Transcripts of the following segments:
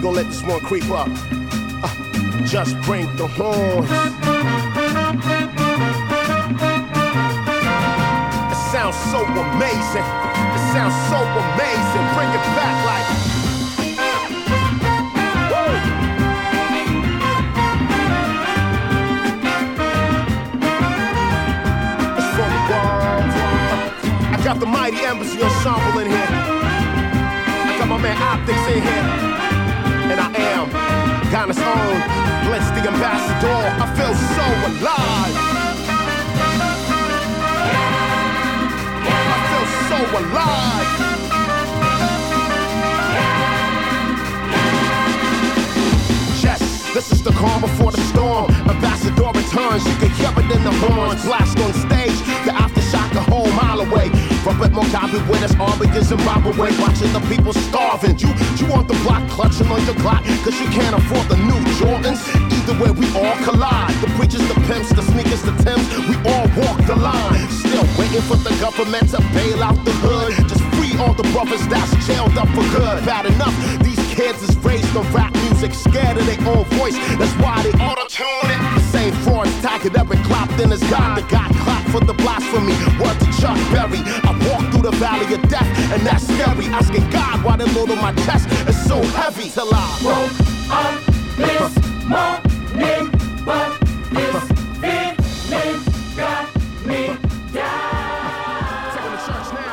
gon' let this one creep up. Just bring the horns. It sounds so amazing. It sounds so amazing. Bring it back like. It's from the world. I got the Mighty Embassy Ensemble in here. I got my man Optics in here. And I am Ghana's own Blitz the Ambassador. I feel so alive. I feel so alive. Yes, this is the calm before the storm. Ambassador returns, you can hear it in the horns. Blast on stage, the aftershock a whole mile away. Robert Mugabe with his army in Zimbabwe, watching the people starving. You want the block clutching on your Glock, cause you can't afford the new Jordans. Either way, we all collide. The preachers, the pimps, the sneakers, the Timbs, we all walk the line. Still waiting for the government to bail out the hood. Just free all the brothers that's jailed up for good. Bad enough, these kids is raised on rap music, scared of their own voice. That's why they auto-tune it. The same frauds tagged up and clapped in his God. The God clapped for the blasphemy. Word to Chuck Berry. I walk through the valley of death, and that's scary. Asking God why the load on my chest is so heavy. Till I woke up this morning, but this feeling got me down. Taking the church now.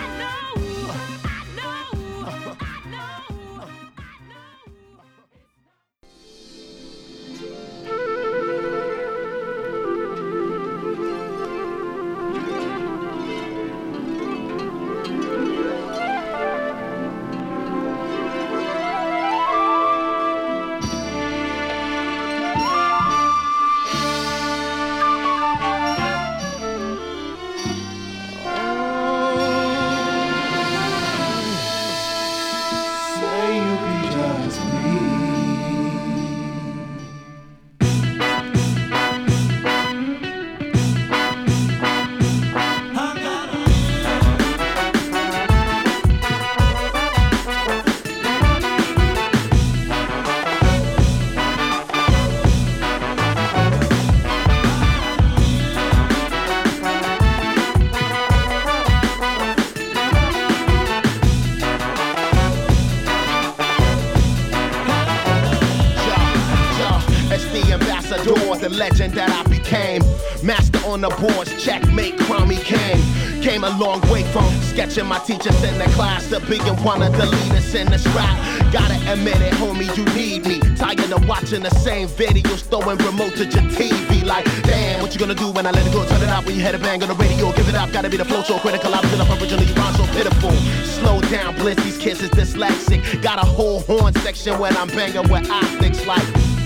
The legend that I became, master on the boards, checkmate, crummy king. Came a long way from sketching my teachers in the class to being one of the leaders in this rap. Gotta admit it, homie, you need me. Tired of watching the same videos, throwing remote to your TV. Like, damn, what you gonna do when I let it go? Turn it out when you head a bang on the radio. Give it up, gotta be the flow so critical. I was up originally, you rhyme so pitiful. Slow down, Blitz, these kids is dyslexic. Got a whole horn section when I'm banging with optics like.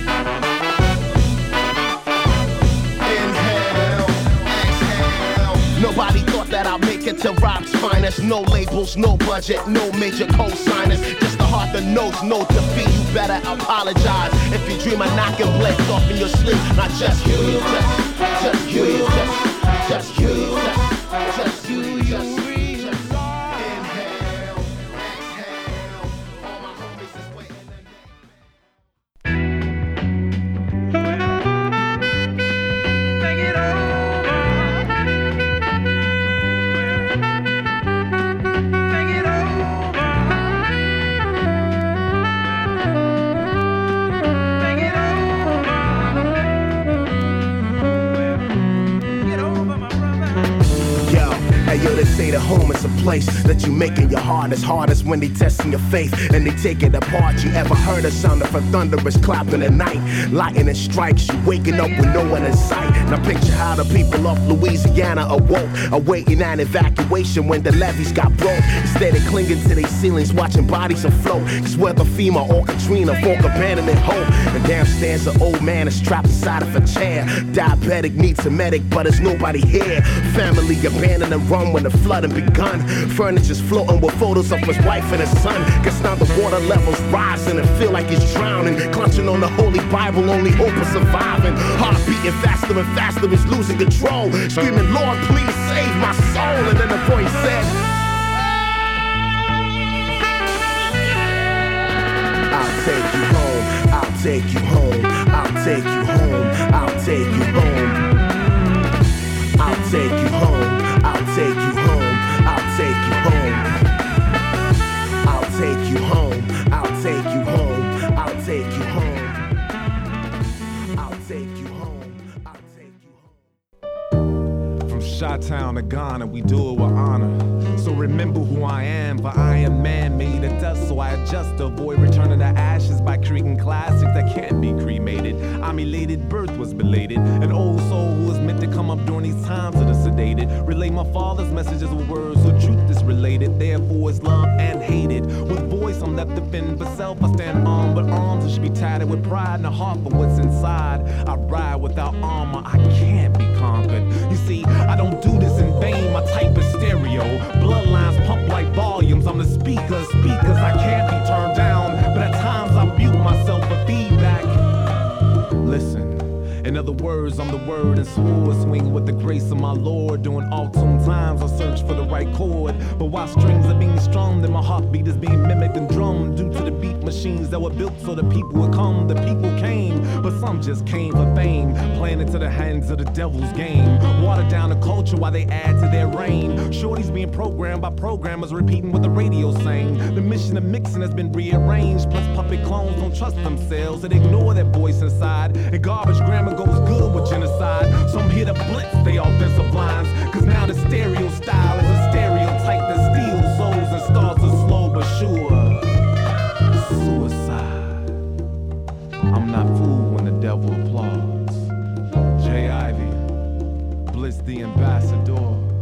Nobody thought that I'd make it to Rob's finest. No labels, no budget, no major co-signers. Just the heart that knows no defeat. You better apologize if you dream of knocking Blitz off in your sleep. Not just you, just you, just you, just you, just you. They say the home is a place that you make in your heart as hard as when they testing your faith and they take it apart. You ever heard a sound of a thunderous clap in the night? Lightning strikes, you waking up with no one in sight. Now picture how the people of Louisiana awoke, awaiting an evacuation when the levees got broke. Instead of clinging to their ceilings, watching bodies afloat. Cause whether FEMA or Katrina, folk abandoning hope. And downstairs an old man is trapped inside of a chair. Diabetic needs a medic, but there's nobody here. Family abandoned and run when the flooding begun. Furniture's floating with photos of his wife and his son. Guess now the water levels rising and feel like he's drowning. Clutching on the Holy Bible, only hope of surviving. Heart beating faster and faster, he's losing control. Screaming, Lord, please save my soul. And then the voice said, take you home. I'll take you home. I'll take you home. I'll take you home. I'll take you home. I'll take you home. I'll take you home. I'll take you home. I'll take you home. I'll take you home. I'll take you home. I'll take you home. From Chi-Town to Ghana, we do it with honor. So remember who I am, for I am man made of dust, so I adjust to avoid returning to ashes by creating classics that can't be cremated. I'm elated, birth was belated. An old soul who was meant to come up during these times of the sedated. Relay my father's messages with words, so truth is related. Therefore it's love and hated. With voice I'm left to fend for self, I stand armed, but arms should be tatted with pride and a heart for what's inside. I ride without armor, I can't be conquered. You see, I don't do this in vain, my type is stereo. Bloodlines pump like volumes, I'm the speaker. Speakers I can't be turned down, but at times I mute myself for feedback. Listen, in other words, I'm the word and sword, swinging with the grace of my Lord. During all-tune times, I search for the right chord. But while strings are being strummed and my heartbeat is being mimicked and drummed, due to the beat machines that were built so the people would come, the people came, but some just came for fame, playing into the hands of the devil's game. Water down the culture while they add to their reign. Shorties being programmed by programmers, repeating what the radio's saying. The mission of mixing has been rearranged, plus puppet clones don't trust themselves and ignore their voice inside. And garbage grammar goes good with genocide. So I'm here to blitz they offensive lines, cause now the stereo style is a stereotype that steals souls and starts a slow but sure suicide. I'm not fooled when the devil applauds. J. Ivy, Blitz the ambassador.